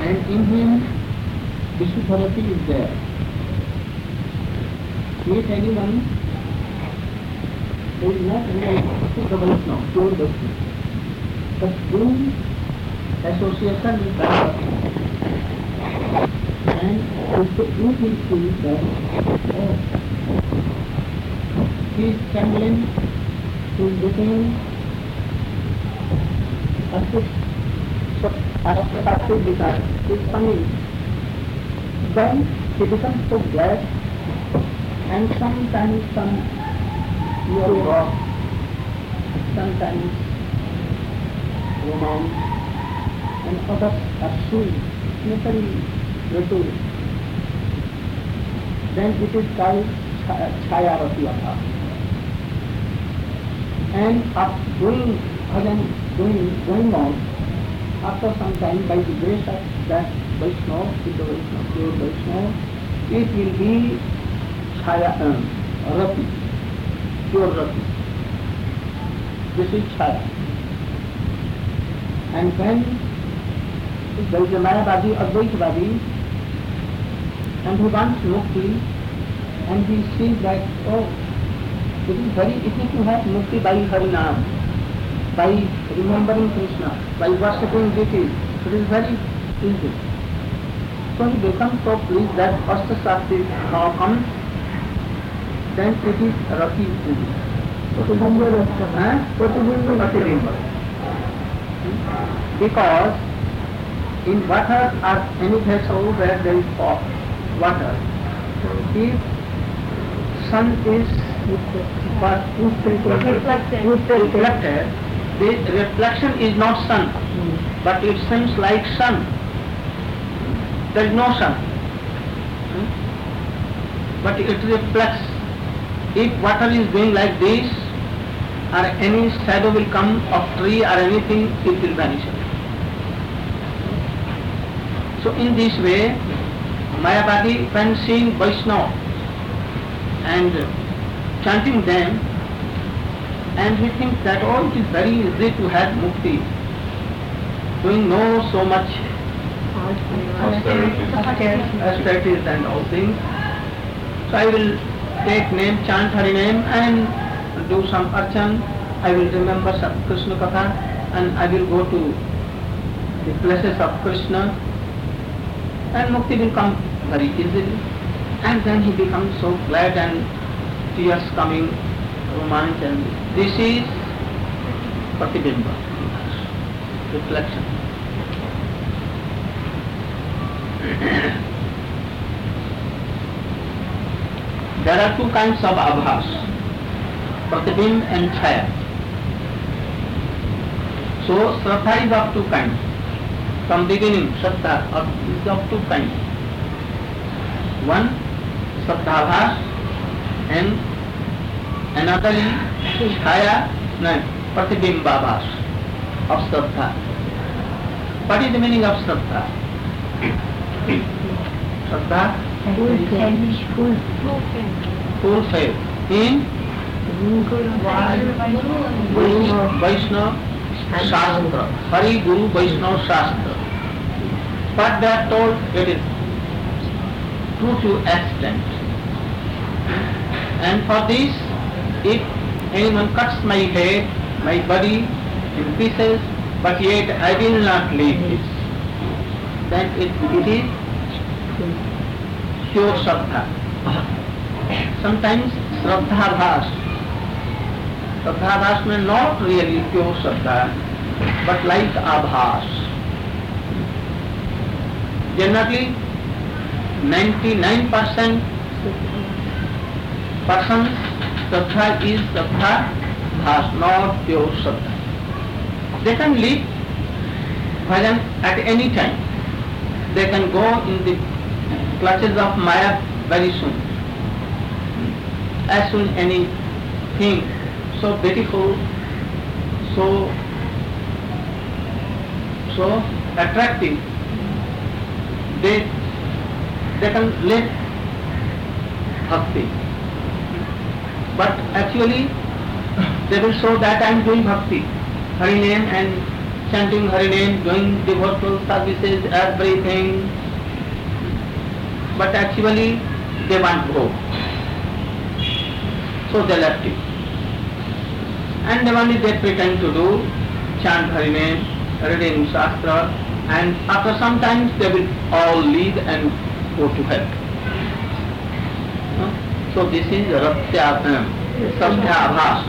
And in him, Vishuddhavati is there. Meet anyone who is not real Shuddha Vaishnava, pure Vaishnava, but doing association with Bhagavati. And if you will see that he is trembling, he is getting active desire, he is coming. Then he becomes so glad, and sometimes some pure rock, sometimes romance, and others are sweet, necessary ritual. Then it is called Chaya Rati. And after doing bhajan, going on, after some time, by the grace of that Vaishnava, Siddha Vaishnava, pure Vaishnava, it will be Chaya Rati, pure Rati. This is Chaya. And when there is a Mayavadi, Advaitavadi, and he wants mukti, and he sees that, oh, it is very easy to have mukti by Harinam, by remembering Krishna, by worshipping deities. It is very easy. So he becomes so pleased that Astasakti now comes, then it is Rati. Because in water or any vessel where there is water, if sun is reflected, the reflection is not sun, but it seems like sun. There is no sun, but it reflects. If water is going like this, or any shadow will come of tree or anything, it will vanish. So in this way, Mayavadi, when seeing Vaishnava and chanting them, and he thinks that, oh, it is very easy to have mukti, doing no so much austerities and all things. So I will take name, chant Hari name and do some archan. I will remember Krishna Katha and I will go to the places of Krishna, and mukti will come very easily. And then he becomes so glad and tears coming, romance, and this is Pratibimba, reflection. There are two kinds of abhas, Pratibimb and Chaya. So Shraddha is of two kinds. From beginning, Shraddha is of two kinds. One, Shraddhabhas, and another is Chaya, Pratibimbabhas of Shraddha. What is the meaning of Shraddha? Shraddha? Full faith in Vaishnava Shastra, Hari Guru Vaishnava Shastra. What they are told, it is true to extent. And for this, if anyone cuts my head, my body in pieces, but yet I will not leave this, then it is pure Shraddha. Sometimes Shraddhabhas. Shraddhabhas means not really pure Shraddha, but like Abhas. Generally, 99% persons Shraddha is Shraddhabhas, not pure Shraddha. They can leave bhajan at any time. They can go in the clutches of Maya very soon. As soon anything so beautiful, so attractive, they can live bhakti. But actually they will show that I am doing bhakti, Hari name and chanting Hari name, doing devotional services, everything. But actually they want growth. So they left it. And only they pretend to do, chant Hari name, reading Shastra, and after some time they will all leave and go to hell. So this is Sathya-abhas.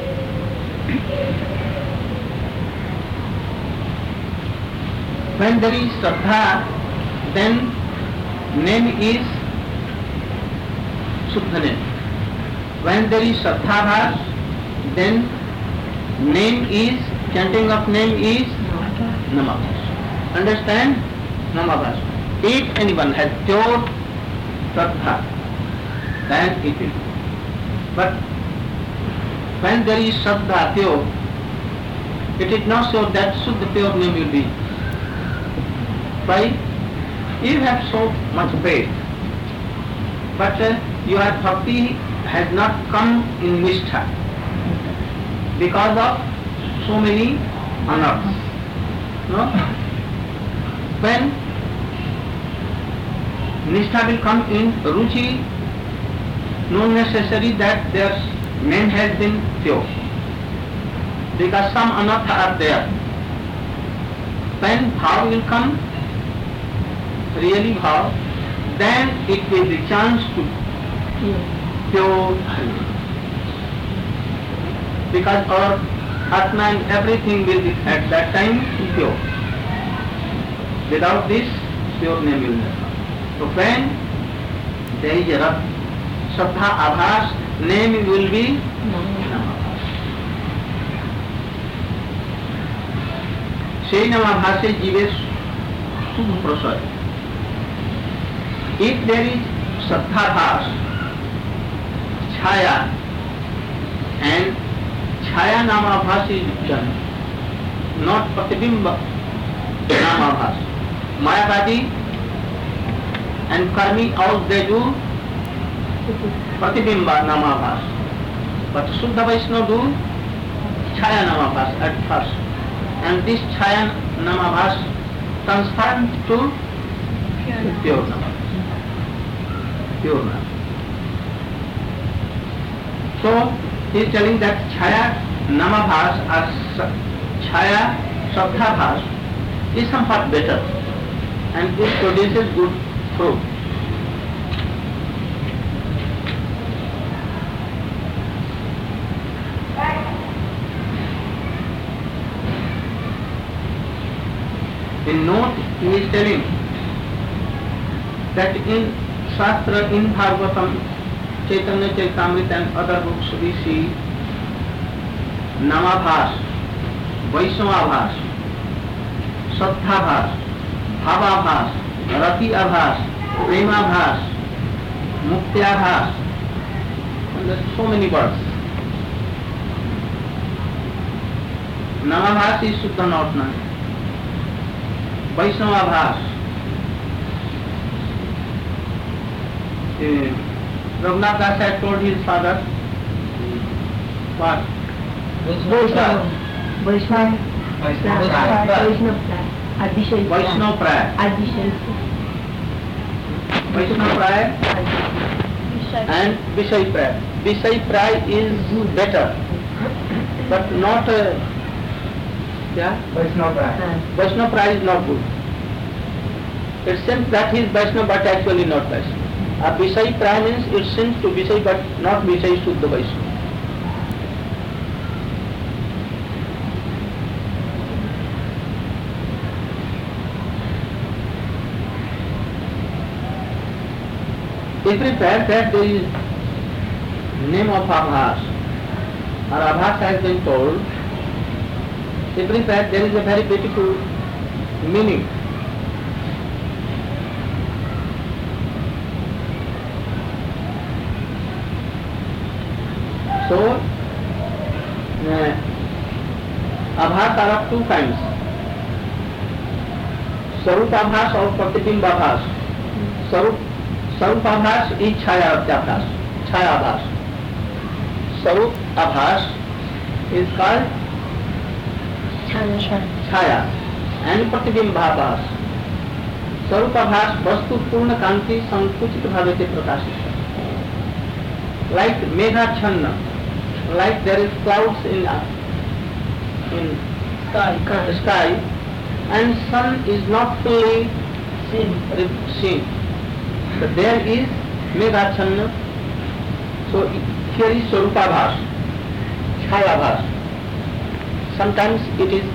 When there is Shraddha, then name is Shuddha name. When there is Shraddha-abhas, then name is, chanting of name is Namabhas. Understand? Namabhas. If anyone has pure Shraddha, then it will. But when there is Shraddha pure, it is not sure that Shuddha pure name will be. Why? You have so much faith, but your bhakti has not come in Nishtha because of so many anarthas. No? When Nishtha will come in Ruchi, not necessary that their name has been pure, because some anartha are there. When bhav will come, really bhav, then it will be chance to pure Hari. Because our Atma and everything will be at that time pure. Without this, pure name will not come. So when there is a Shraddha Abhas, name will be Namabhas. Sei Namabhase jive Subh Prasad. If there is Shraddha-abhas, Chhaya, and Chhaya Namabhas is done, not Pratibimba Namabhas. Mayavadi and Karmi, all they do Pratibimba Namabhas. But Shuddha Vaishnava do Chhaya Namabhas at first. And this Chhaya Namabhas transformed to pure Namabhas. Pure Namabhas. So he is telling that Chhaya Namabhas or Chhaya Shraddha-abhas is somewhat better and it produces good fruit. In note he is telling that in Shastra, in Bhagavatam, Chaitanya Charitamrita and other books we see Namabhas, Vaishnava-abhas, Shraddha-abhas, Bhava-abhas, Rati-abhas, Prema-abhas, Mukti-abhas, and there are so many words. Namabhas is Shuddha Nautna, Vaishnava-abhas, Raghunath Das had told his father, what? Vaishnava Praya. And Vishay Praya. Vishay Praya is better, but not Vaishnava Praya is not good. It seems that he is Vaishnava but actually not Vaishnava. A Vishay Praya means it seems to Vishay but not Vishay Shuddha Vaishnava. Everywhere that there is name of Abhas or Abhas has been told, everywhere there is a very beautiful meaning. So, Abhas are of two kinds. Sarupa-abhas or Pratibimba-abhas. Sarupa-abhas is Chhaya-abhas. Sarup-abhas is called Chhaya and प्रतिबिंबाभास। स्वरूपाभास वस्तु पूर्ण कांति संकुचित भाव से प्रकाशित है। Like मेघाच्छन्न, like there is clouds in sky and sun is not fully seen. So there is मेघाच्छन्न. So here is स्वरूपाभास, छायाभास. Sometimes it is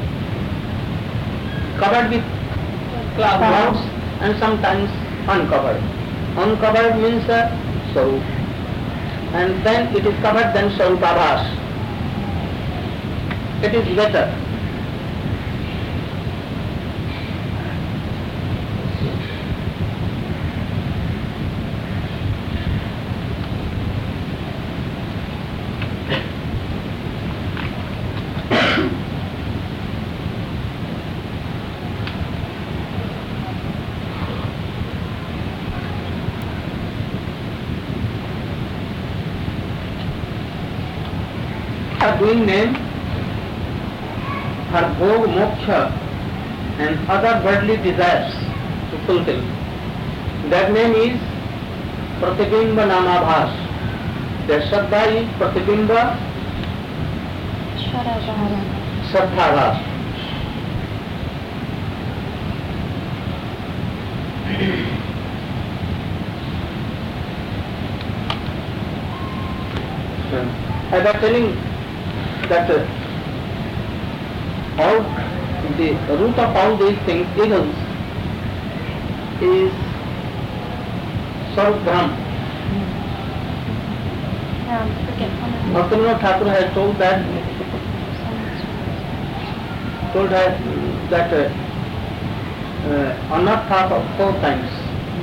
covered with clouds and sometimes uncovered. Uncovered means Swarup, and then it is covered, then Swarupabhas. It is better. Doing name for bhog, moksha and other worldly desires to fulfill. That name is Pratibimba Namabhas. Their Shraddha is Pratibimba Shraddhabhas. I was telling that all the root of all these things, evils, is Swarup Brahm. Bhaktivinoda Thakur has told her that anartha of 4 times.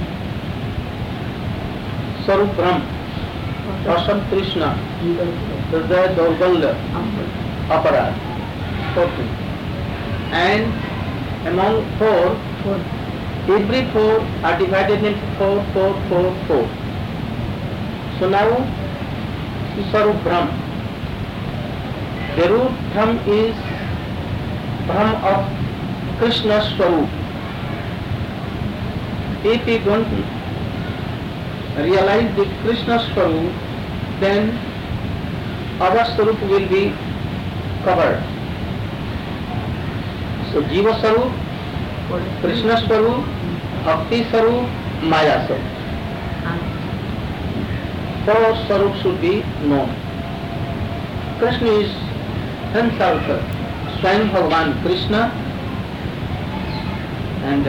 Swarup Brahm, Rasam Krishna, Hridaya Daurbalya, Apara, 4 things. And among 4, every 4 are divided into 4, 4, 4, 4. So now, Swarup Brahm. The root Brahm is Brahm of Krishna Swarup. If we don't realize the Krishna Swarup, then our Swarup will be covered. So Jiva Swarup, Krishna Swarup, Bhakti Swarup, Maya Swarup. 4 Swarup should be known. Krishna is himself Swayam Bhagavan Krishna, and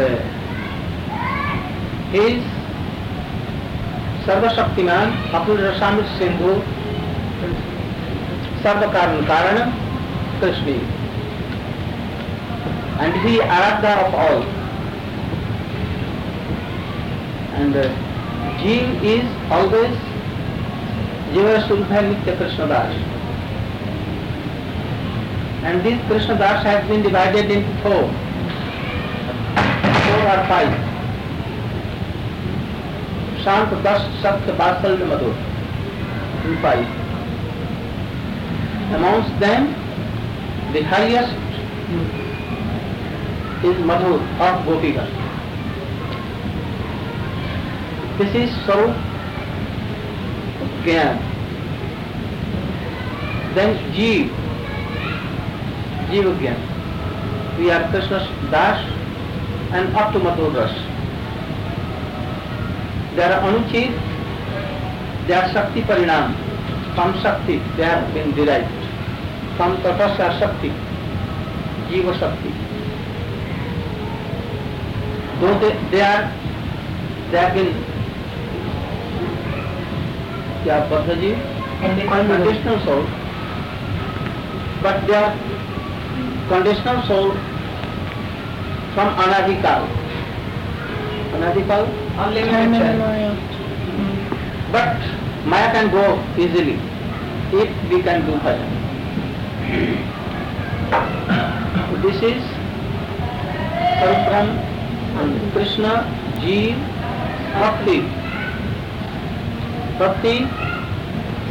he is Sarva Shaktiman, Apur Rasamit Sindhu, Sarva Karan Karana, Krishna. And he Aradha of all. And Jeev is always Jiva Sulbha Nitya Krishna Das. And this Krishna Das has been divided into 4 or 5. Shant, Das, Satya, Vasalya, Madhur. 5. Amongst them, the highest is Madhur of Gopika. This is Swarup Gyan. Then Jeev, Jiva Gyan. We are Krishna's Das and up to Madhur Ras. There are Anuchit, they are Shakti Parinam, from Shakti they have been derived. From Tatasya Shakti, Jiva Shakti. Though they have been conditional soul, but they are conditional soul from Anadikal. Anadikal? Unlimited. But Maya can go easily if we can do bhajan. This is Swarup Brahm, Krishna, Jeev, Bhakti. Bhakti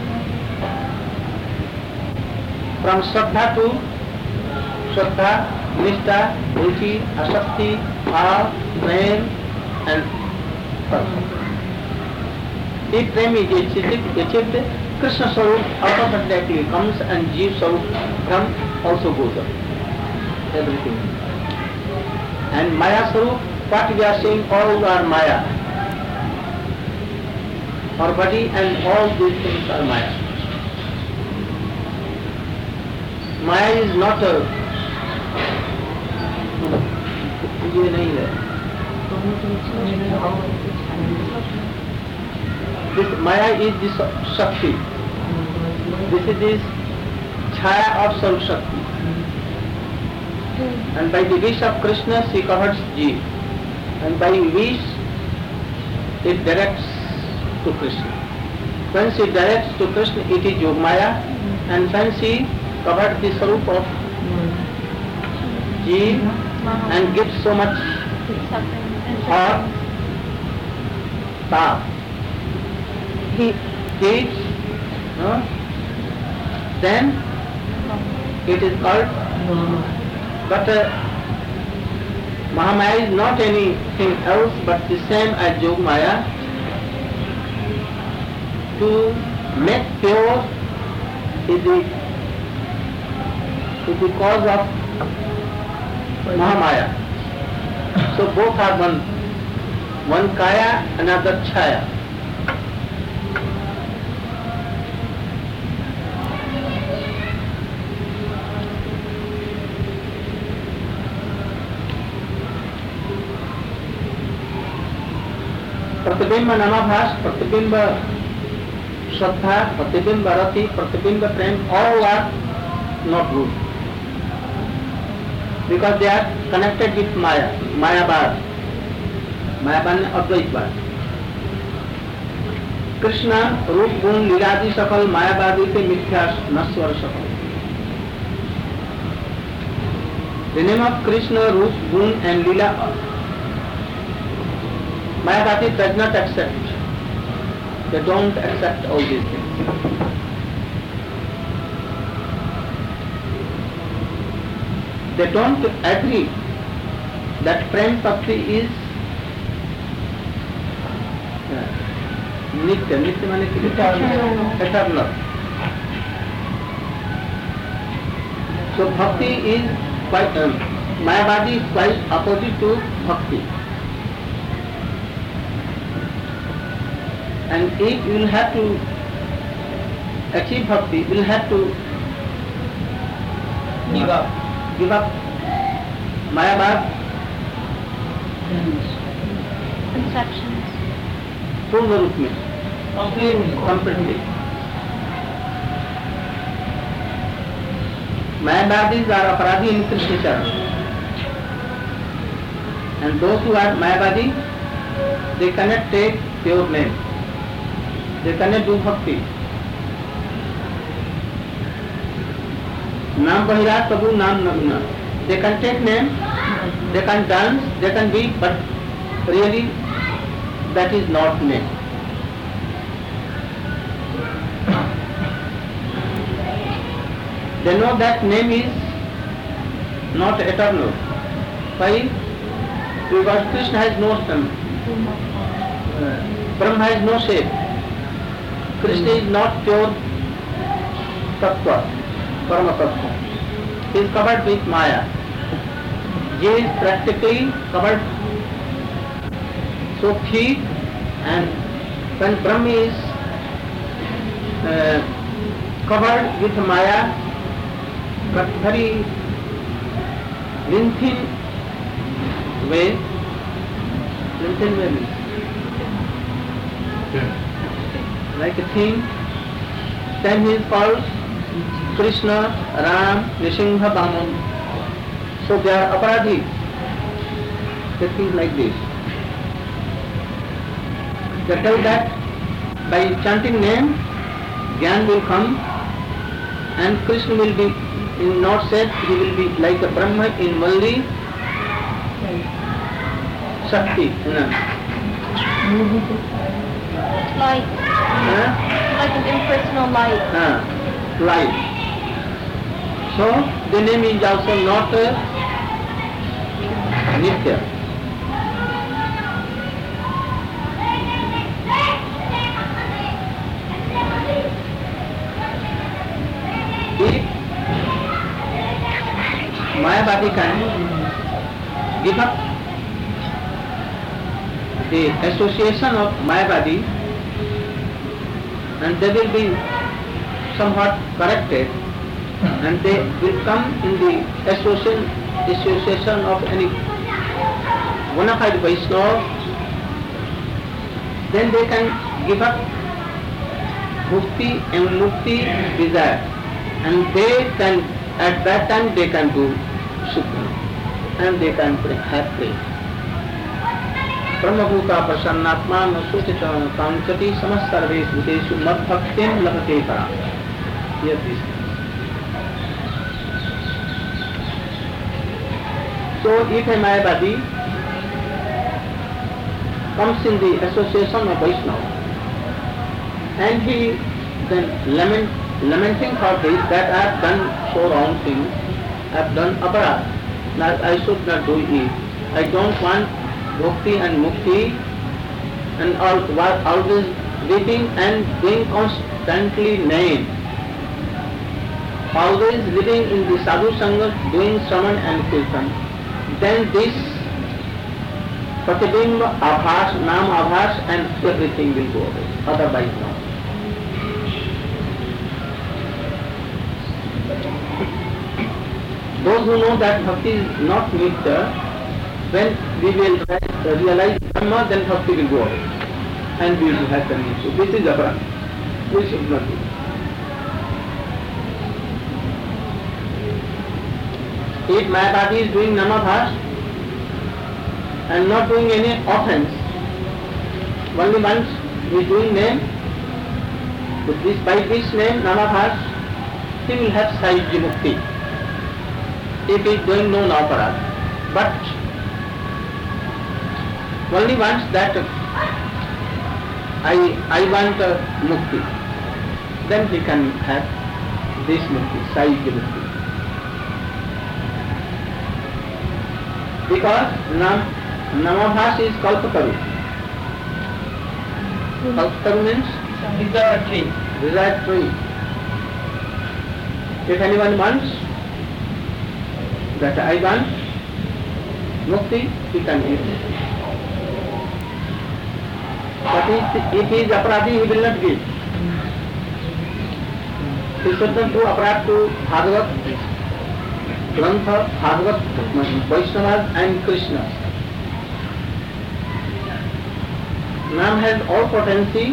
from Shraddha to Shraddha, nishta, ruchi, asakti, bhav, prem and purpose. If prem is achieved, Krishna Swarup automatically comes and Jeev Swarup also goes up. Everything. And Maya Swarup, what we are saying, all are Maya. Our body and all these things are Maya. Maya is not a... ये नहीं है. This Maya is the Shakti. This is the Chaya of Swarup Shakti. And by the wish of Krishna, she covers Jeev. And by wish, it directs to Krishna. When she directs to Krishna, it is Yogmaya. And when she covered the Swarup of Jeev and gives so much hot, tap, heat, then it is called. But Mahamaya is not anything else but the same as Yogmaya. To make pure is the cause of Mahamaya. So both are one Kaya, another Chaya. प्रतिबिंब नमाभास, प्रतिबिंब श्रद्धा, प्रतिबिंब रति, प्रतिबिंब प्रेम, all are not good. Because they are connected with Maya, Mayabad. Mayabad ने अद्वैतवाद. कृष्णा रूप गुण लीलादि सकल मायावादी के मिथ्या नश्वर सकल. The name of Krishna, रूप गुण and Leela, Mayavadi does not accept. They don't accept all these things. They don't agree that Prem Bhakti is Nitya. Nitya means eternal. So Bhakti is quite, Mayavadi is quite opposite to Bhakti. And if you will have to achieve Bhakti, you will have to give up Mayavad conceptions. पूर्ण रूप में, completely. Mayavadis are aparadhi in Krishna Charan. And those who are Mayavadi, they cannot take pure name. They cannot do Bhakti. Naam Bahirat Prabhu Naam Naguna. They can take name, they can dance, they can be, but really that is not name. They know that name is not eternal. Why? Because Krishna has no form. Brahma has no shape. Krishna is not pure Tattva, Parama Tattva. He is covered with Maya. He is practically covered so thick, and when Brahma is covered with Maya, but very thin way means like a thing, then he is called Krishna, Ram, Nrsimha, Vaman. So they are aparadhi. They think like this. They tell that by chanting name, Gyan will come and Krishna will be in not said, he will be like a Brahma in only Shakti. Light. Like an impersonal light. Light. So the name is also not Nitya. If Mayavadi can give up the association of Mayavadi and they will be somewhat corrected and they will come in the association of any bona fide Vaishnava, then they can give up mukti and mukti desire, and they can, at that time they can do Sukha and they can have praise. Brahmabhuta prasannatma nasuchita kanchati samasarves bhuteshu madbhaktim labhate param. Here this. So if a Mayavadi comes in the association of Vaishnava and he then lamenting for this, that I have done so wrong things, I have done aparadh, that I should not do it, I don't want bhakti and mukti, and always living and being constantly name, always living in the sadhu sangha, doing shravan and kirtan, then this pratibimba, abhas, nam abhas and everything will go away, otherwise not. Those who know that bhakti is not nitya, when we will realize Brahma, then bhakti will go away and we will have the nitya. This is aparadh. We should not do. If Mayavadi is doing namabhas and not doing any offense, only once he is doing name, by this name namabhas, he will have Sahyajya Mukti. If he is doing no aparadh, but only once that I want mukti, then he can have this mukti, Sahyajya Mukti. Because namabhas is kalpataru. Kalpataru means Desire tree. desired tree. If anyone wants that I want mukti, he can give. But if he is aparadhi, he will not give. He should not do aparadh to Bhagavat, Grantha, Bhagavat, Vaishnavas and Krishna. Man has all potency,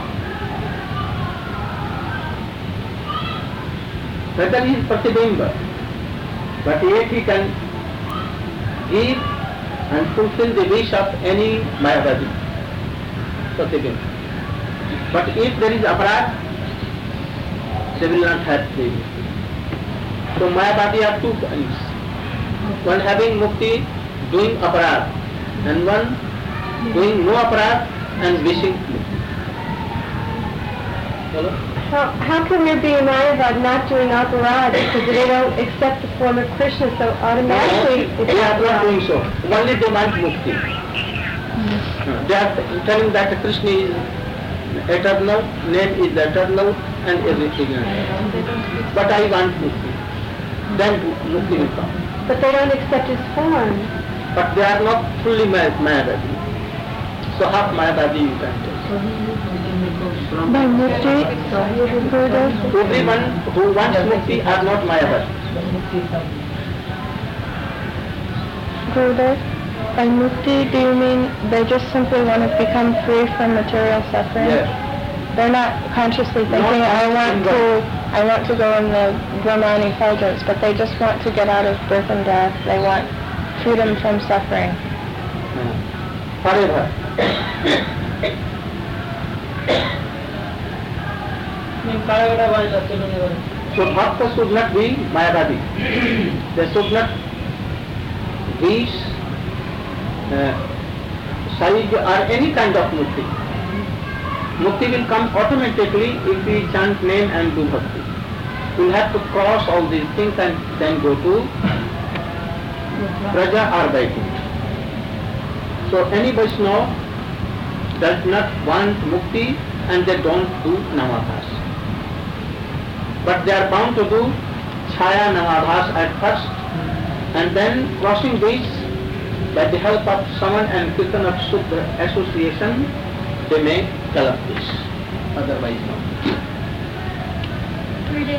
whether he is pratibimba, but yet he can give and fulfill the wish of any Mayavadi. Pratibimba. But if there is aparadh, they will not have praise. So Mayavadi are two kinds. One having mukti, doing aparadh, and one doing no aparadh and wishing mukti. Hello? How can there be a Mayavad not doing aparadh because they don't accept the form of Krishna, so automatically They are not doing so. Only they want mukti. They are telling that Krishna is eternal, name is eternal, and everything is eternal. But I want mukti. Then mukti will come. But they don't accept his form. But they are not fully Mayavadi. So half Mayavadi you can take. By mukti, Everyone who wants mukti are not Mayavadi. Gurudev, by mukti, do you mean they just simply want to become free from material suffering? Yes. They're not consciously thinking, I want to go in the Brahmani Phajas, but they just want to get out of birth and death. They want freedom from suffering. Forever. So Bhakta should not be Mayavadi. They should not wish Sahyajya or any kind of mukti. Mukti will come automatically if we chant name and do bhakti. We will have to cross all these things and then go to Praja or Vaikuntha. So any Vaishnava does not want mukti and they don't do Namabhas. But they are bound to do Chaya Namabhas at first, and then crossing this by the help of Saman and Kirtan of Sudra association, they may develop this. Otherwise not. Gurudev,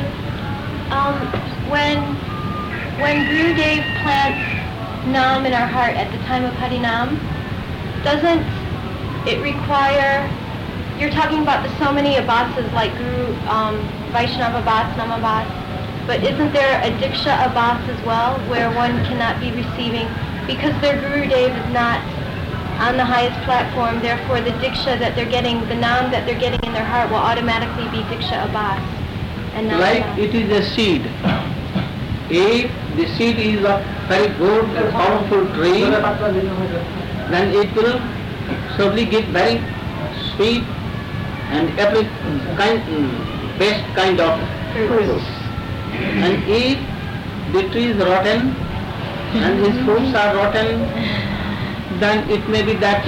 when Gurudev plants Nam in our heart at the time of Harinam, doesn't it require, you're talking about the so many abhasas like Guru, Vaishnava Abhas, Namabhas, but isn't there a Diksha Abhas as well where one cannot be receiving, because their Gurudev is not on the highest platform, therefore the Diksha that they're getting, the Nam that they're getting in their heart will automatically be Diksha Abhas. And not Like Nam. it is a seed. If the seed is a very good, powerful tree, then it will surely give very sweet and every best kind of fruits. And if the tree is rotten and his fruits are rotten, then it may be that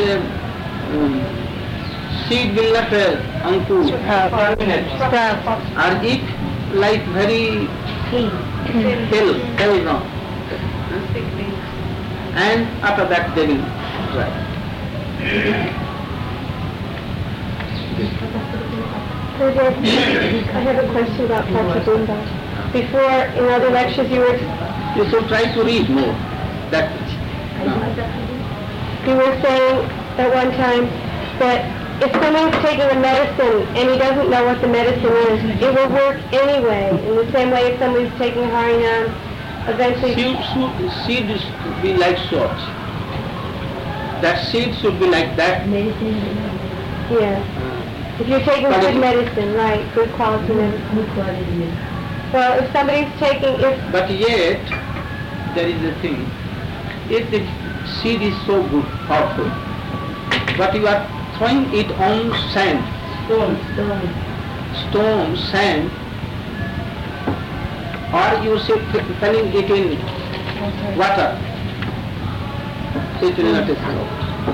seed will not ankur, or it like very hill, and after that they will dry. I have a question about Prachabunda. Before, in other lectures, you should try to read more. That you were saying at one time that if someone's taking a medicine and he doesn't know what the medicine is, it will work anyway. In the same way, if somebody's taking Harinam, eventually... Seed should be like salt. That seed should be like that. Yeah. If you're taking good medicine, right, good quality medicine. Well, if somebody's taking... But yet, there is a thing. If the seed is so good, powerful, but you are throwing it on sand, stone, sand, or you say filling it in water, it will not explode.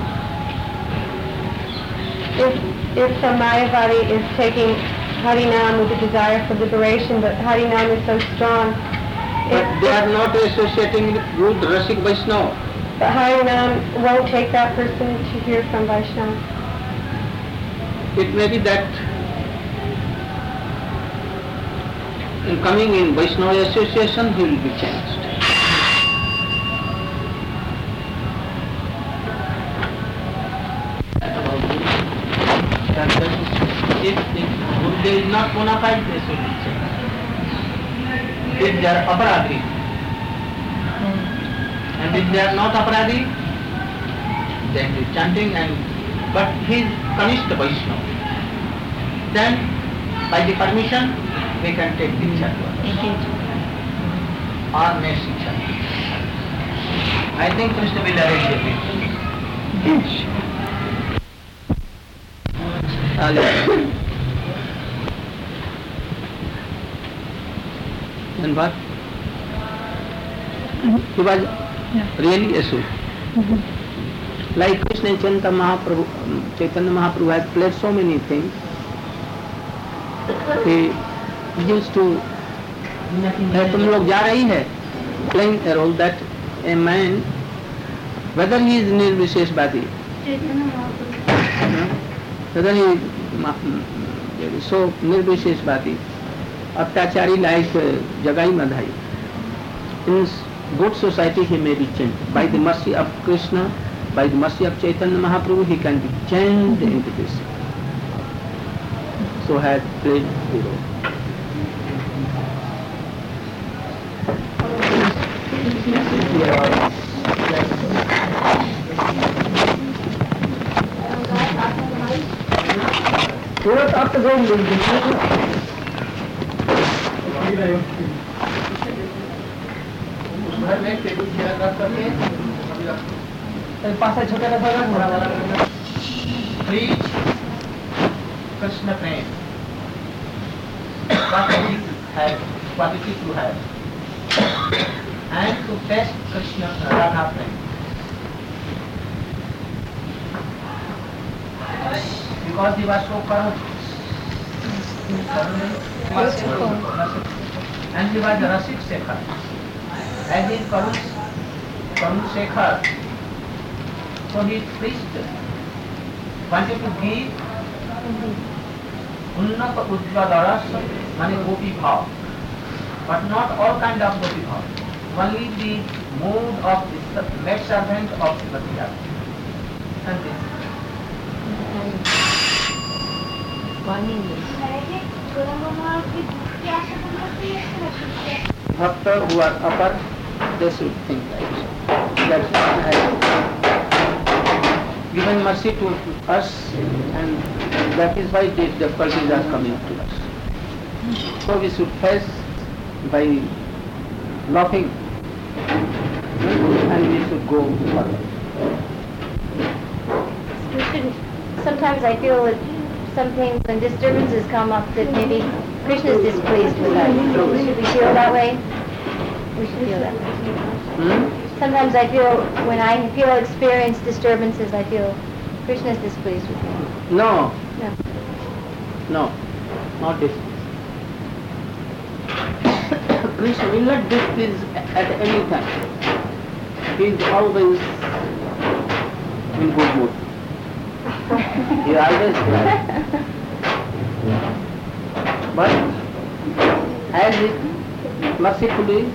If a Mayavadi is taking Harinam with a desire for liberation, but Harinam is so strong... But they are not associating with Rasik Vaishnava. But Harinam won't take that person to hear from Vaishnava. It may be that in coming in Vaishnava association he will be changed. If Buddha is not bona fide, they should be changed. If they are aparadhi, and if they are not aparadhi, then he is chanting, but he is Kanishta Vaishnava. Then, by the permission, we can take Diksha or next Diksha. I think Krishna will arrange everything. And what? He was really a soul. Like Krishna and Chaitanya Mahaprabhu had played so many things. He used to, तुम लोग जा रही है, playing a role that a man, whether he is Nirvisheshvadi, whether he is so Nirvisheshvadi, Atyachari like Jagai Madhai, in good society he may be changed. By the mercy of Krishna, by the mercy of Chaitanya Mahaprabhu, he can be changed into this. So had played the role. Preach Krishna prem. What it is to have, and to test Krishna Radha prem. because he was so corrupt. And he was Rasik Shekhar. As in Karun Shekhar, so he preached, wanted to give Unnata Ujjvala Rasa, mane Gopi Bhav, but not all kind of Gopi Bhav, only the mood of the maid servant of Srimati Radha. And this. Bhakta who are upper, they should think like so. That has given mercy to us, and that is why these difficulties are coming to us. So we should face by laughing, and we should go further. We shouldn't. Sometimes I feel that something when disturbances come up that maybe Krishna is displeased with us. Should we feel that way? We should feel that way. Sometimes I feel when I experience disturbances, I feel Krishna is displeased with me. No. No. No, not this. Krishna will not displease at any time. He is always in good mood. He is always glad. But as he mercifully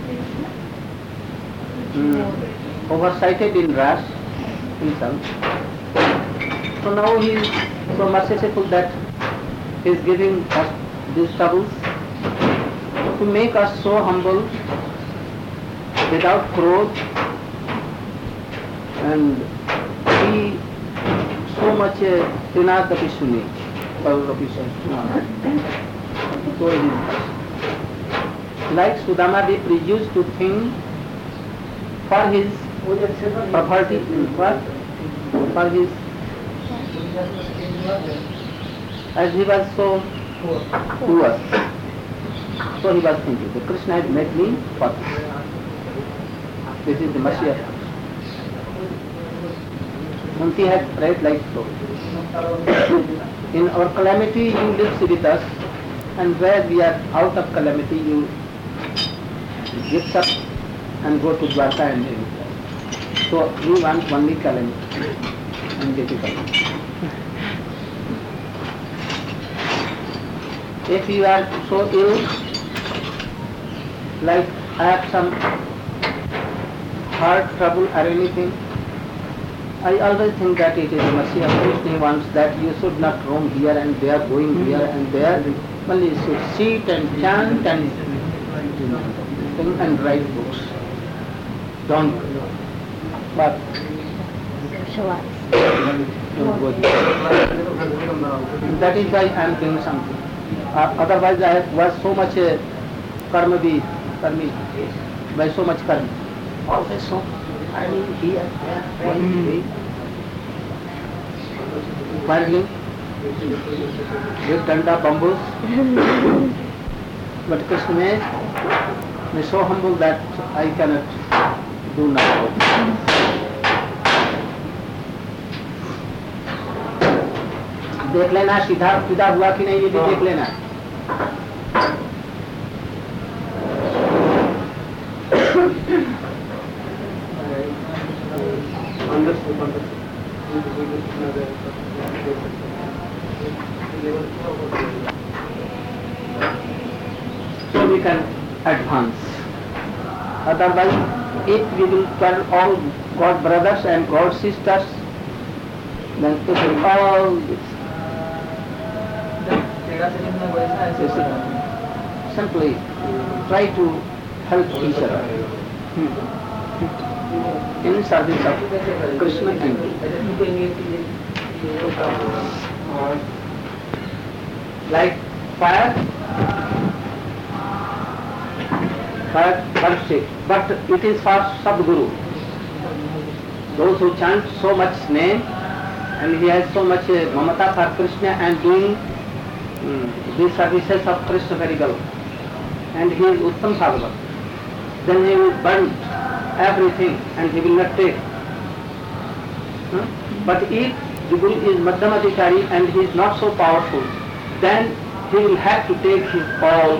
oversighted in Ras himself, so now he is so merciful that he is giving us these troubles to make us so humble, without growth, and be so much Trinadapi Suni, Paurapi Suni. So it is. Like Sudamadev used to think for his property, for his, as he was so poor, so he was thinking, that Krishna has made me for this. This is the mercy of God. Kunti has prayed like so. In our calamity you live with us, and where we are out of calamity you give up and go to Dwarka and live with us. So we want only calamity and difficulty. If you are so ill, like I have some heart trouble or anything, I always think that it is the mercy of Krishna. He wants that you should not roam here and there, going here and there. Only you should sit and chant and think and write books. Don't. But don't go there. That is why I am doing something. Otherwise I was so much karma by so much karma. Always so. I mean here, there, going, quarreling, with danda bamboos. But Krishna is so humble that I cannot do nothing. देख लेना सीधा सीधा हुआ कि नहीं, ये भी देख लेना. So we can advance. Otherwise, if we will turn all God brothers and God sisters, then it will all simply try to help each other in service of Krishna and like fire burns it, but it is for Sadguru. Those who chant so much name and he has so much mamata for Krishna and doing these services of Krishna very well, and he is Uttam Sadhava, then he will burn everything and he will not take. But if the Guru is Madhyamadikari and he is not so powerful, then he will have to take his all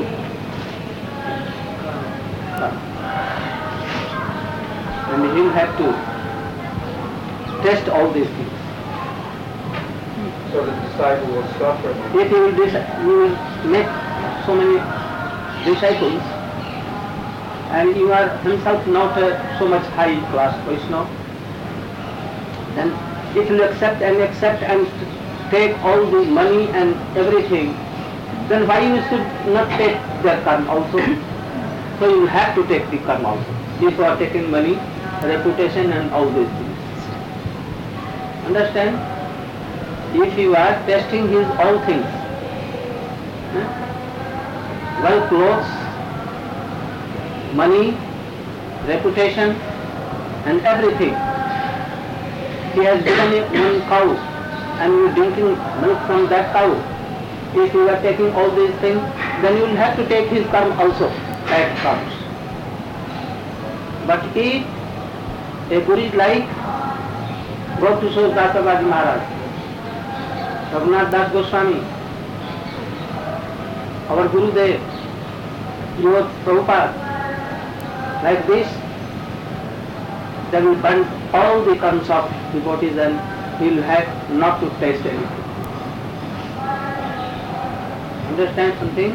and he will have to test all these things. So the disciple will suffer. If he will make so many disciples and you are himself not so much high class Vaishnava, then it will accept and take all the money and everything, then why you should not take their karma also? So you have to take the karma also. If you are taking money, reputation and all these things. Understand? If you are testing his all things, well, clothes, money, reputation and everything. He has given you one cow and you are drinking milk from that cow. If you are taking all these things, then you will have to take his karma also, that comes. But if a Guru is like Bhakti Dasabaji Maharaj, Raghunath Das Goswami, our Gurudev, your Prabhupada, like this, they will burn all the karmas of devotees and he will have not to taste anything. Understand something?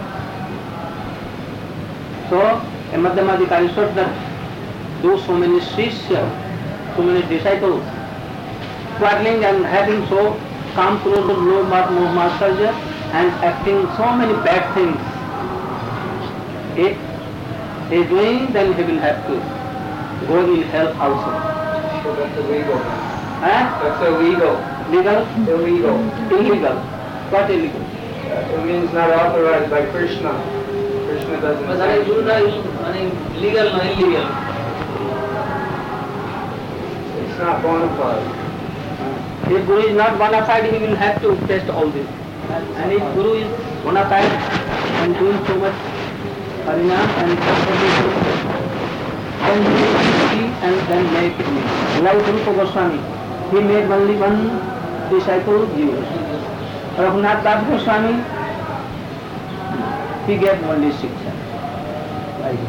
So, a Madhyamadikari should not do so many shishya, so many disciples, quarreling and having so calm, close, low, maharaj and acting so many bad things. If he is doing, then he will have to go in hell also. So that's illegal. Huh? That's illegal. Legal? Illegal. Illegal. What illegal? It means not authorized by Krishna. Krishna doesn't say. Legal or illegal? It's not bona fide. If Guru is not bona fide, he will have to test all this. And if Guru is bona fide and doing so much harinam and everything, then he will see and then make it. Like Rupa Goswami, he made only one disciple, Jesus. Raghunath Das Goswami, he gave only Shiksha. Like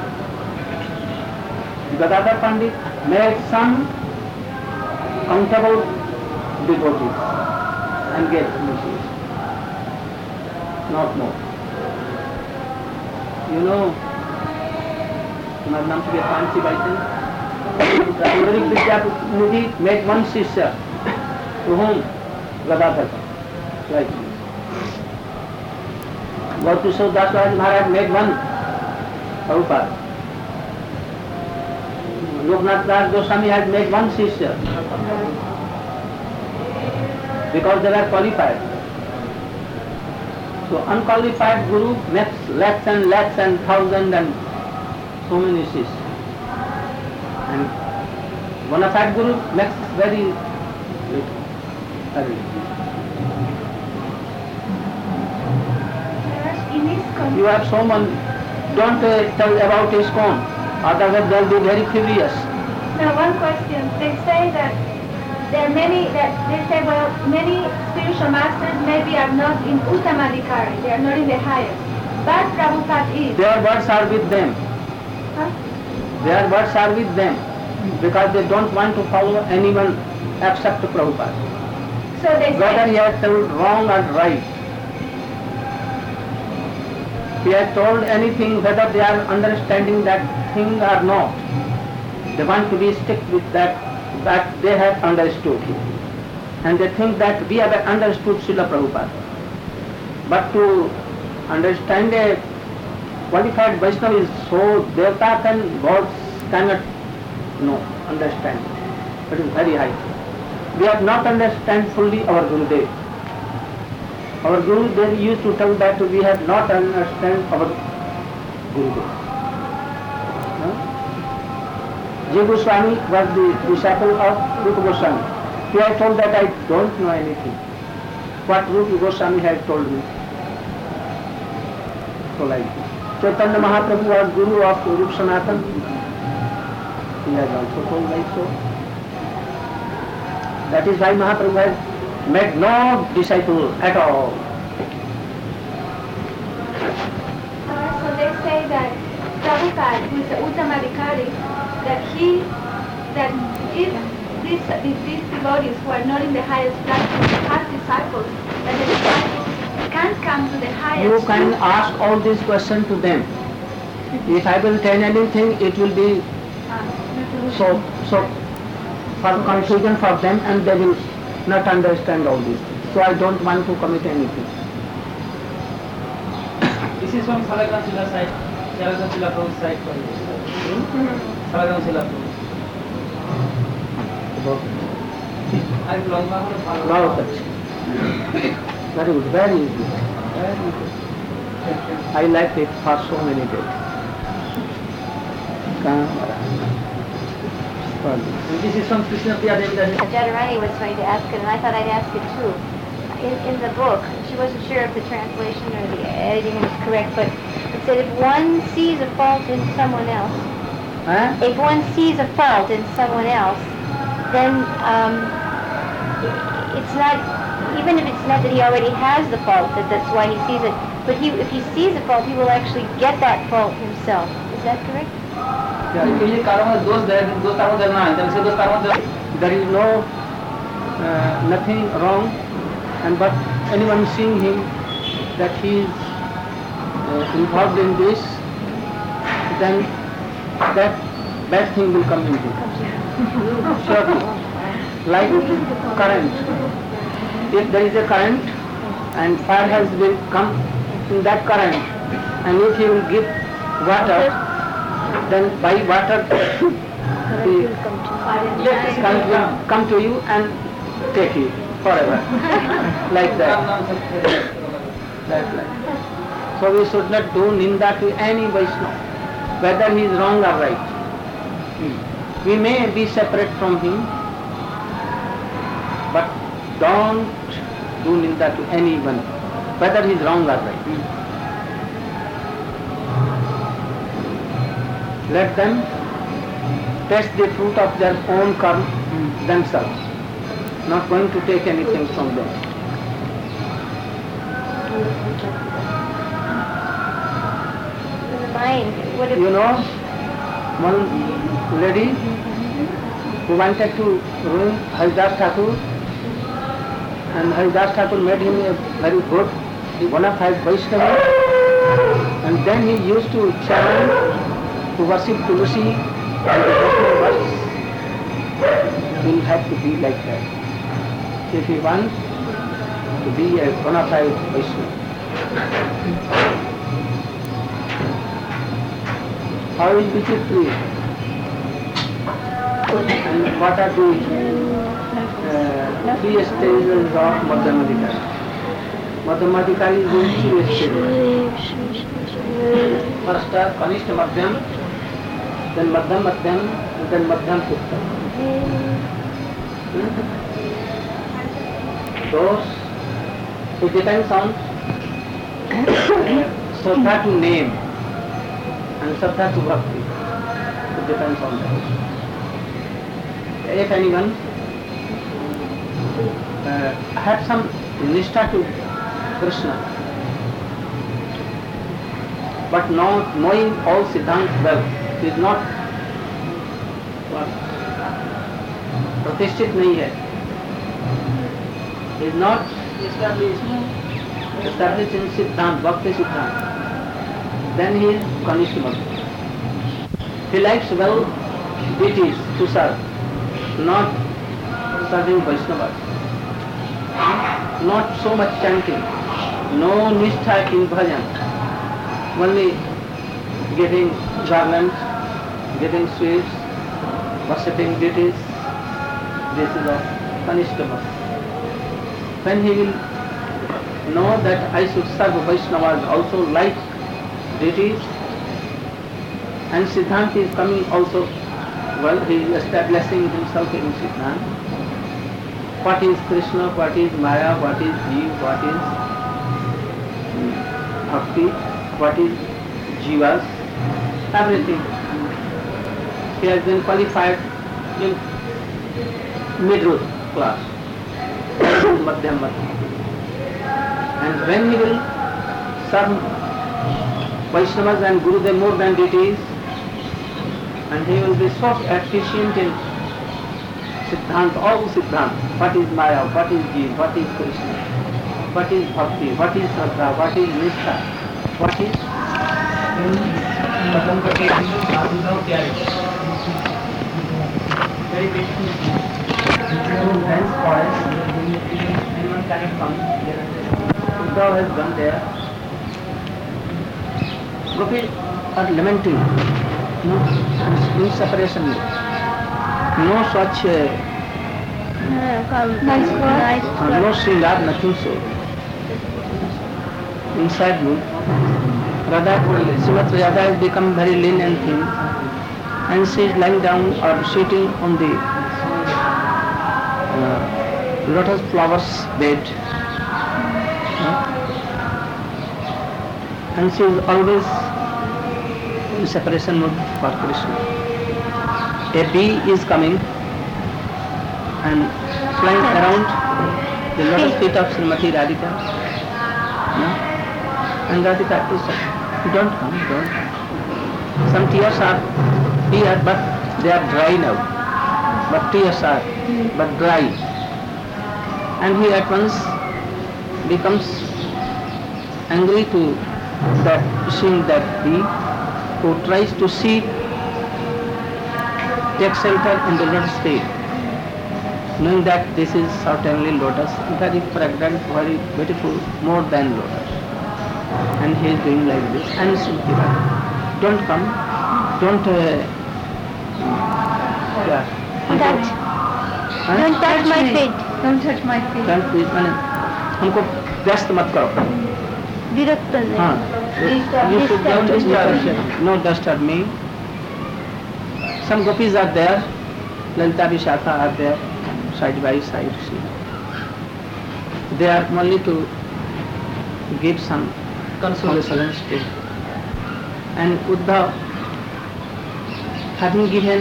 Gadadhar Pandit made some countable devotees and gave messages. Not more. You know, Madam Sri Panchi Baitan, Purandarik Vidyapati made one Shishya to whom? Gadadhar. Like Bhakti Das Maharaj made one Prabhupada. Loknath Das Goswami had made one Shishya because they were qualified. So unqualified Guru makes lakhs and thousands and so many Shishya. And bona fide Guru makes very little. You have someone, don't tell about ISKCON, otherwise they'll be very furious. Now, one question. They say that there are many, many spiritual masters maybe are not in Uttamadikari, they are not in the highest. But Prabhupada is. Their words are with them. Huh? Their words are with them because they don't want to follow anyone except Prabhupada. So they Whether say, he has told wrong or right. He has told anything, whether they are understanding that thing or not. They want to be stick with that they have understood. And they think that we have understood Srila Prabhupada. But to understand a qualified Vaishnava is so, Devata and gods cannot understand. It is very high. We have not understand fully our Gurudev. Our Guru then used to tell that we have not understand our Gurudev. Jiva Goswami was the disciple of Rupa Goswami. He had told that I don't know anything. What Rupa Goswami had told me. So like this. Chaitanya Mahaprabhu was Guru of Rupa Sanatan. He has also told like so. That is why Mahaprabhu has made no disciple at all. So they say that Prabhupada, who is the Uttamadikari, that if these devotees who are not in the highest platform have disciples, that the disciples can't come to the highest. You can ask all these questions to them. If I will tell anything, it will be so for confusion for them, and they will not understand all this. So I don't want to commit anything. This is from Salagram Sila side, Salagram Sila Prabhu's side. Salagram Sila Prabhu. I belong to Wow, very good, very good. I liked it for so many days. This is from Krishna Priya Devi. Jadharani was going to ask it, and I thought I'd ask it too. In the book, she wasn't sure if the translation or the editing was correct, but it said if one sees a fault in someone else, if one sees a fault in someone else, then it's not, even if it's not that he already has the fault, that's why he sees it, but if he sees a fault, he will actually get that fault himself. Is that correct? There is no nothing wrong, and but anyone seeing him that he is involved in this, then that bad thing will come into him. Surely, like current. If there is a current and fire has been come in that current, and if you will give water, then by water the current will come to you and take you forever. Like that. Like. So we should not do ninda to any Vaishnava, whether he is wrong or right. We may be separate from him, but don't do ninda to anyone, whether he is wrong or right. Let them taste the fruit of their own karma themselves, not going to take anything from them. In the mind, what if You know, one lady who wanted to ruin Haridas Thakur, and Haridas Thakur made him a very good, bona fide Vaishnava, and then he used to chant to worship Tulsi and the devotional verse. Will have to be like that if he wants to be a bona fide Vaishnava. How is Vichitri? And what are the 3 stages of Madhyamadikari? Madhyamadikari is in 3 stages. First are Kanishta Madhyam, then Madhyam Madhyam, and then Madhyam Uttam. Those, it depends on Shraddha to name and Shraddha to Bhakti. It depends on that. If anyone had some nishtha to Krishna, but not knowing all Siddhanta well, is not प्रतिष्ठित नहीं है, is not established in Siddhanta, Bhakti Siddhanta, then he is Kanishta Bhakti. He likes well deities to serve, not serving Vaishnavas, not so much chanting, no nishtha in bhajan, only getting garlands, getting sweets, worshipping deities. This is of Kanishta Bhakti. When he will know that I should serve Vaishnavas also like deities, and Siddhanta is coming also, well, he is establishing himself in Siddhanta. What is Krishna, what is Maya, what is Jeev, what is Bhakti, what is Jivas, everything. He has been qualified in Midrut, class, Madhyam Madhyam. And when he will serve Vaishnavas and Gurudev more than deities, and he will be so efficient in Siddhant, all Siddhant, what is Maya, what is Jeev, what is Krishna, what is Bhakti, what is Shraddha, what is Nishtha, what is खत्म करके साधुताओं क्या है very basic hence forest, anyone cannot come here. Uddhav has gone there. Gopis are lamenting, no, in separation, no such no sringar, nothing so. Inside mood, Radha, Srimati Radha has become very lean and thin, and she is lying down or sitting on the lotus flowers bed, and she is always in separation mood for Krishna. A bee is coming and flying around the lotus feet of Srimati Radhika, and Radhika is saying, don't come, don't come. Some tears are here, but they are dry now. But tears are but dry. And he at once becomes angry to that, seeing that bee who tries to see, take shelter in the lotus feet, knowing that this is certainly lotus, very fragrant, very beautiful, more than lotus. And he is doing like this, and Srimati Radha, don't come, don't Don't touch my feet. Don't touch my feet. don't please, हमको व्यस्त मत करो. विरक्त नहीं. हाँ, you should don't disturb, no disturb me. Some gopis are there, Lalita Vishakha are there, side by side. They are only to give some consolation to. And Uddhav, having given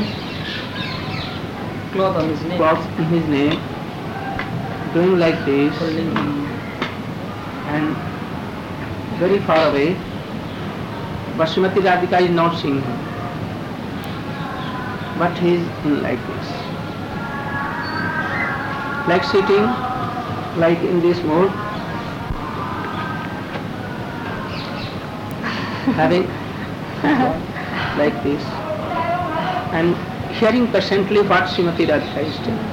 cloth on his neck, cloth in his name, doing like this, holding him, and very far away, but Srimati Radhika is not seeing him, but he is like this, like sitting, like in this mode, having like this, and hearing patiently what Srimati Radhika is telling.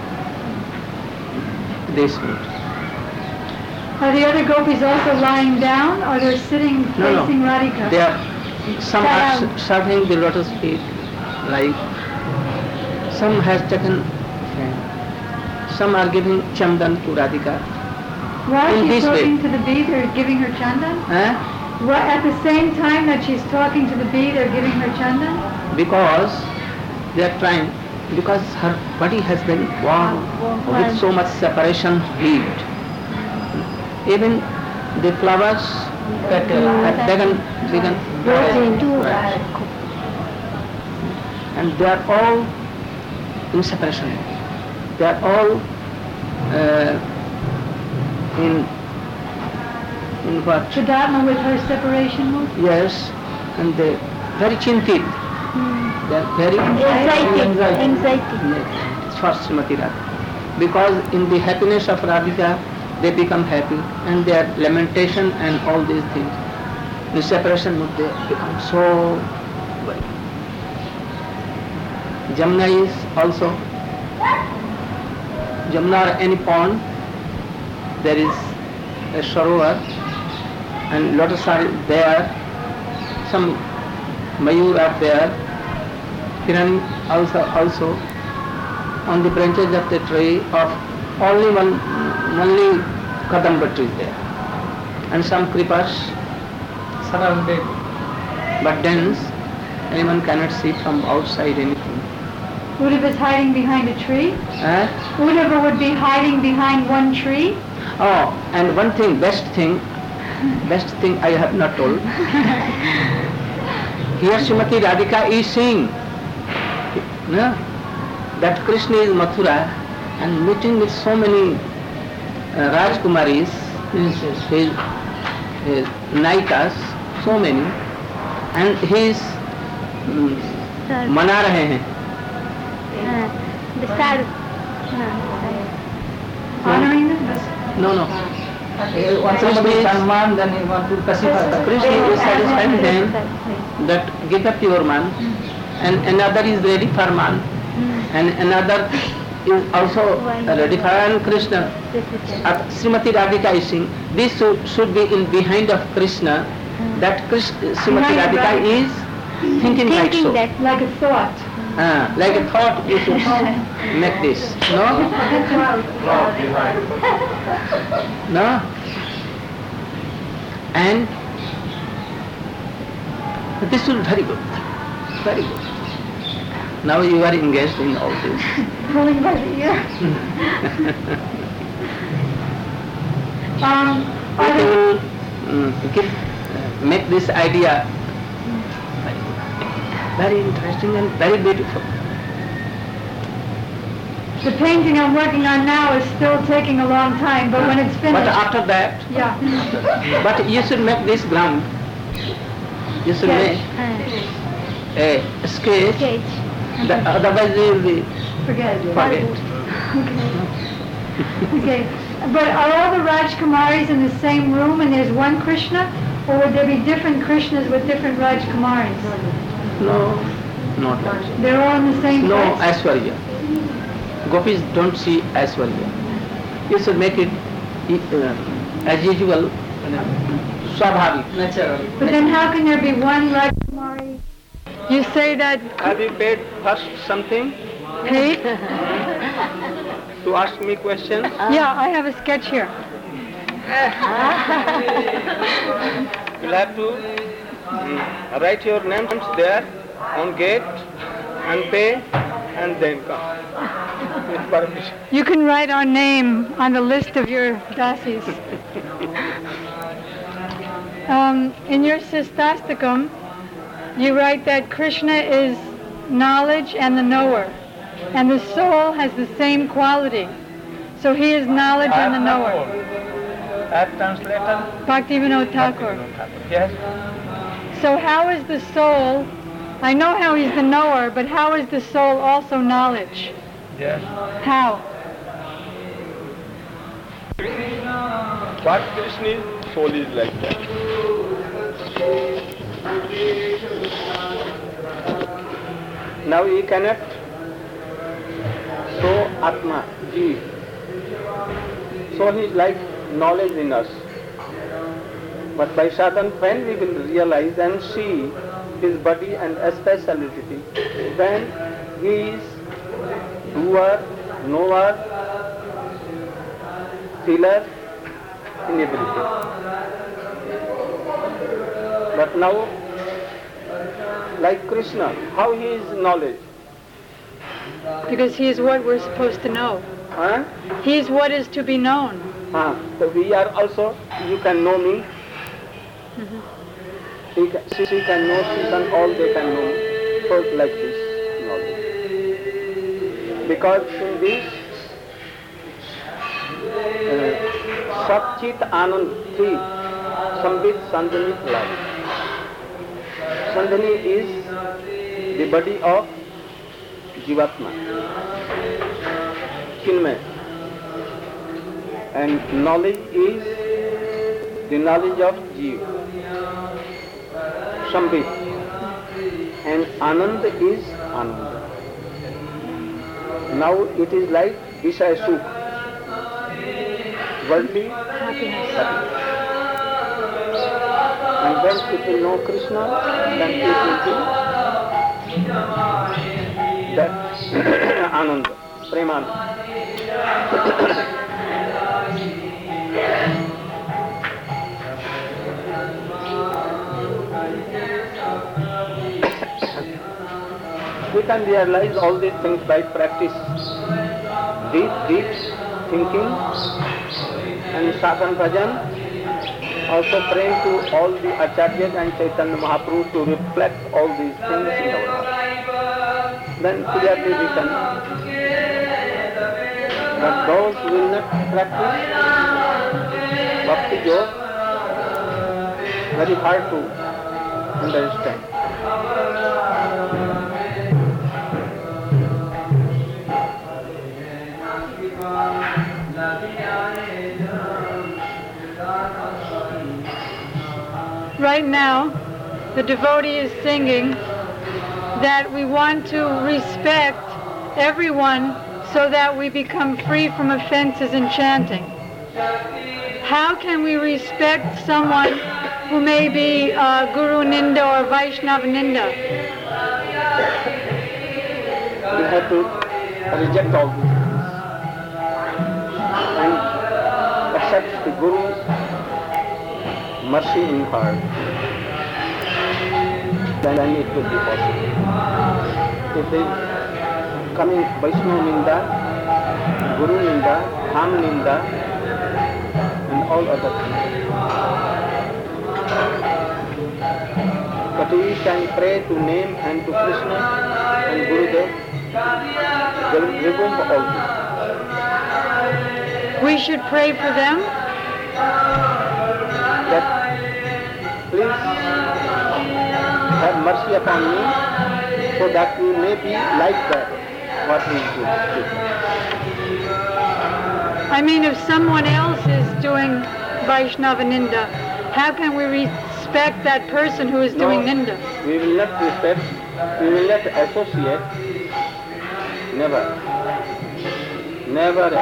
This mode. Are the other gopis also lying down, or they're sitting No, facing Radhika? They are, some are serving the lotus feet, like some has taken, some are giving chandan to Radhika. While in she's this way. talking to the bee, they're giving her chandan? At the same time that she's talking to the bee, they're giving her chandan? Because they are trying, because her body has been warm with so much separation heat. Even the flowers have begun and they are all in separation. They are all in what? Siddhartha with her separation mode? Yes, and they very chinted. They are very Anxiety. Yes, for Srimati Radha. Because in the happiness of Radhika, they become happy, and their lamentation and all these things, the separation mode, they become so well. Jamna is also, Jamna or any pond, there is a sarovar, and lotus are there, some mayur are there, Hiran also on the branches of the tree of only kadamba tree there, and some creepers surrounded, but dense, anyone cannot see from outside anything. Uddhava is hiding behind a tree? Uddhava would be hiding behind one tree? Oh, and one thing, best thing I have not told. Here Srimati Radhika is saying, no, that Krishna is Mathura and meeting with so many Rajkumaris, his Naikas, so many, and he is मना रहे हैं. Honoring them? No. Once somebody is Farman, then you want to pacify them. Krishna is satisfying them that give up your man, and another is ready for man, and another is also ready for and Krishna. Srimati Radhika is saying this should be in behind of Krishna, that Srimati Radhika is thinking like so. That like a thought. Like a thought you should make this. No? No? And this is very good. Very good. Now you are engaged in all this. Pulling by the ear. Make this idea very interesting and very beautiful. The painting I'm working on now is still taking a long time, but when it's finished... But after that, yeah. but you should make this ground. You should make a sketch. Otherwise you will be Forget. forget. Okay. But are all the Rajkumaris in the same room and there's one Krishna? Or would there be different Krishnas with different Rajkumaris? No, not like that. They're all in the same No, place? Aishwarya. Gopis don't see Aishwarya. You should make it as usual, swabhavik. Natural. But then how can there be one Rajkumari? You say that Have you paid first something paid? to ask me questions? Yeah, I have a sketch here. You'll have to write your names there on gate and pay and then come with permission. You can write our name on the list of your dasis. In your Sistastikam, you write that Krishna is knowledge and the knower, and the soul has the same quality. So he is knowledge and the knower. I have translated. Bhaktivinoda Thakur. Yes. So how is the soul, I know how he's the knower, but how is the soul also knowledge? Yes. How? But Krishna's soul is like that. Now he cannot show Atma, Jeev. So he is like knowledge in us. But by sadhana, when we will realize and see his body and speciality, then he is doer, knower, feeler in everything. But now, like Krishna, how he is knowledge? Because he is what we're supposed to know. Huh? He is what is to be known. So we are also, you can know me. She can know, she can, all they can know. So it's like this knowledge. Because in this Satchit Anand 3, Sambit Sandhani life. Sandhani is the body of Jivatma, Chinmay. And knowledge is the knowledge of Jeev, Sambit. And Anand is Ananda. Now it is like Vishaya Sukh, worldly happiness. And when it will know Krishna, then it will be that Ananda, Premananda. We can realize all these things by practice. Deep thinking and sadhana bhajan. Also praying to all the Acharyas and Chaitanya Mahaprabhu to reflect all these things in our heart. Then clearly we can But those who will not practice Bhakti Yoga, very hard to understand. Right now, the devotee is singing that we want to respect everyone so that we become free from offenses in chanting. How can we respect someone who may be Guru Ninda or Vaishnava Ninda? We have to reject all these and accept the Guru's mercy in heart. Then it will be possible. If they coming Vaishnava Ninda, Guru Ninda, Dham Ninda, and all other things. But we can pray to name and to Krishna and Gurudev. They will remove all this. We should pray for them. That please have mercy upon me so that we may be like that, what we do. I mean, if someone else is doing Vaishnava Ninda, how can we respect that person who is doing Ninda? We will not respect, we will not associate, never. Never.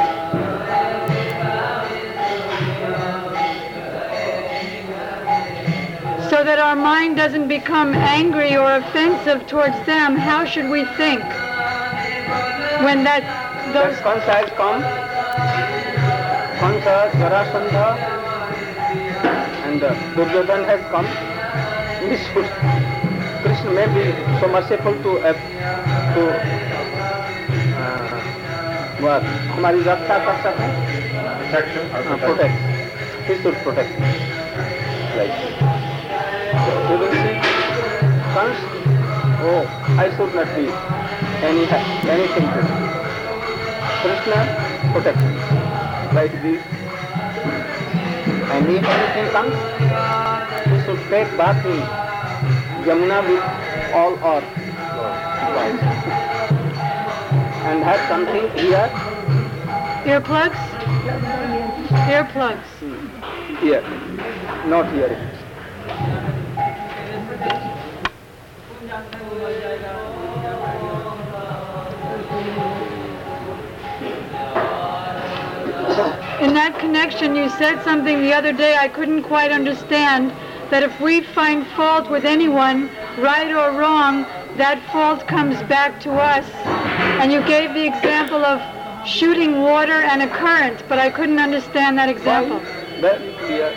So that our mind doesn't become angry or offensive towards them, how should we think when those Kansa has come, Kansa, Jarasandha, and Duryodhana has come. Krishna may be so merciful to what? हमारी रक्षा कर सके? Protect. He should protect. Like. You will see, Kansa, oh, I should not be anything to do. Krishna protects me. Like this. And if anything comes, he should take bath in Yamuna with all our wives. And have something here. earplugs? Earplugs. Here. Not here. In that connection, you said something the other day I couldn't quite understand, that if we find fault with anyone, right or wrong, that fault comes back to us. And you gave the example of shooting water and a current, but I couldn't understand that example. Very clear.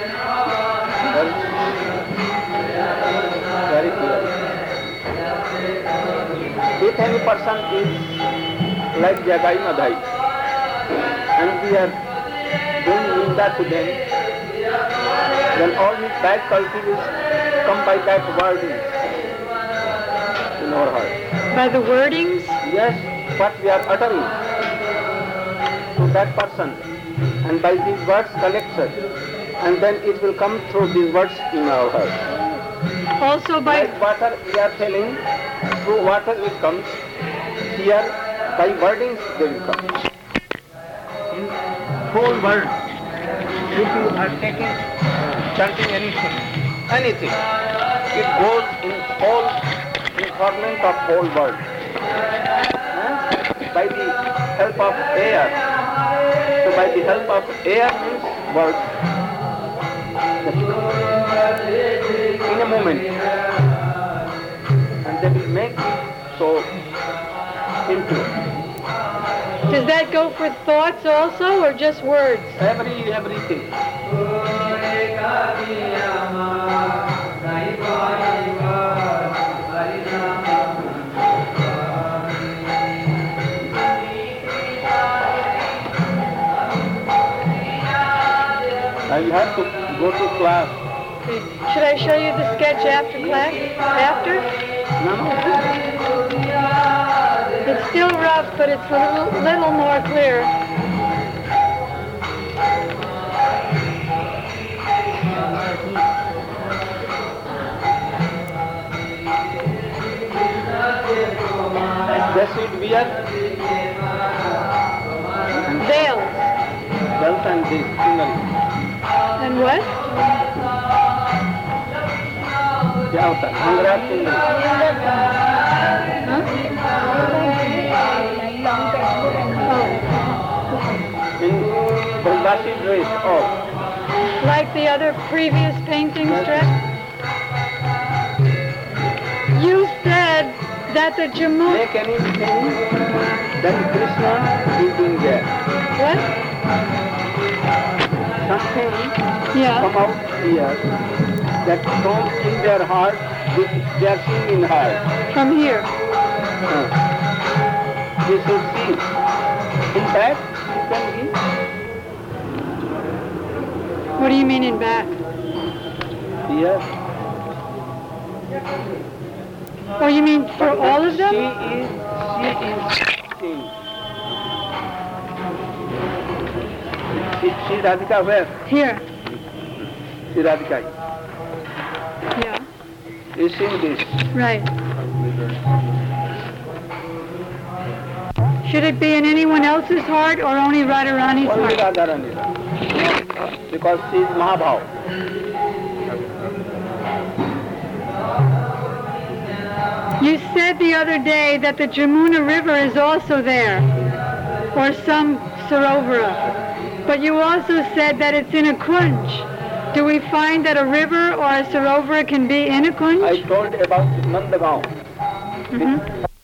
Very clear. If any person is like Jagai Madhai, and we are doing Ninda to them, then all his bad quality will come by that wording in our heart. By the wordings? Yes, what we are uttering to that person, and by these words collected, and then it will come through these words in our heart. Also by... Like water we are telling, through water it comes, here by wordings they will come. In whole world, if you are chanting anything, it goes in whole informant of whole world. By the help of air. So by the help of air means words. In a moment. And they will make so impure. Does that go for thoughts also, or just words? Everything. I have to go to class. Should I show you the sketch after class? After? No. It's still rough, but it's a little more clear. They should wear Veils. belt and this single. And what? क्या होता है? अंगरा single. In Bangladeshi dress, Like the other previous paintings, Trek? You said that the Jammu... make anything that Krishna is doing there. What? Something Yeah. come out here that comes in their heart, which they are seeing in heart. From here. They should see. In fact, you can give. What do you mean in back? Here. Oh, you mean for all of them? She is seeing. She Radhika where? Here. She Radhika. Yeah. You see this. Right. Should it be in anyone else's heart or only Radharani's Only heart? Radharani. Because she is Mahabhav. You said the other day that the Jamuna River is also there, or some Sarovara. But you also said that it's in a kunj. Do we find that a river or a Sarovara can be in a kunj? I told about Nandagaon. Mhm.